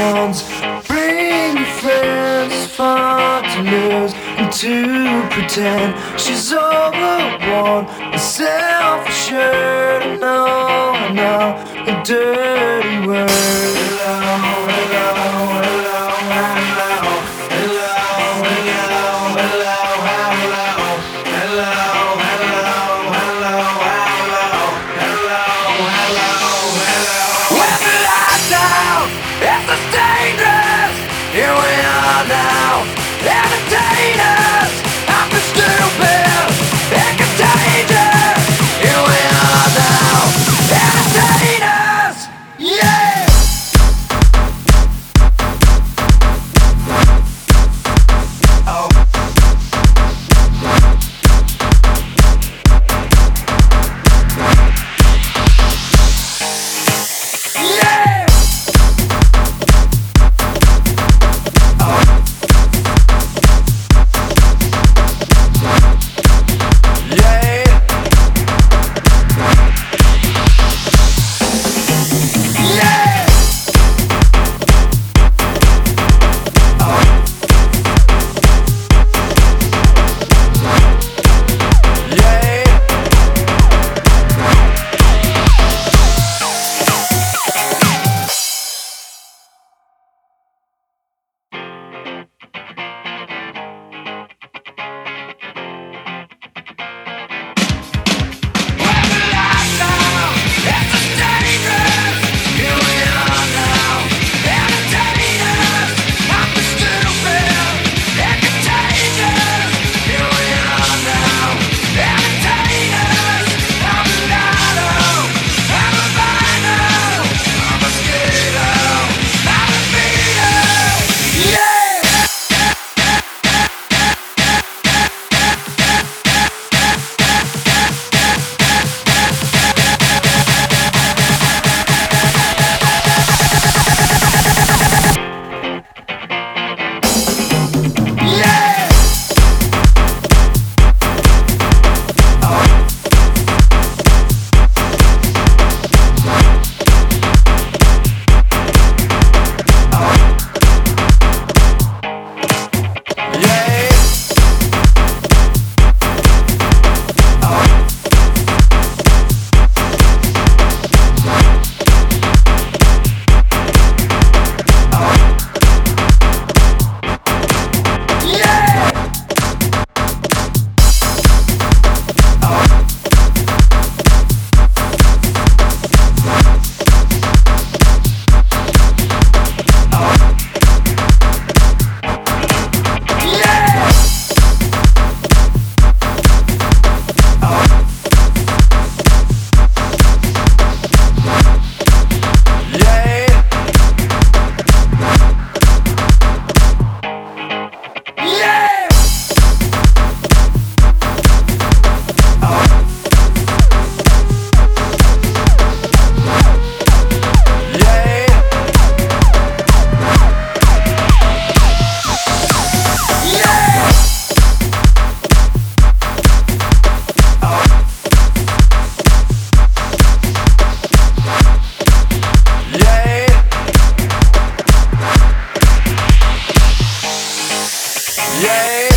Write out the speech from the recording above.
ones. Bring your friends, it's fun to lose and to pretend she's overworn and self-assured. I know a dirty word. Hello, hello, hello, hello, hello, hello, hello, hello, hello, hello, hello. With the lights out, it's a dangerous. Here we are now, entertainers. I'm the stupid and contagious. Here we are now, entertainers. Yeah. Yeah.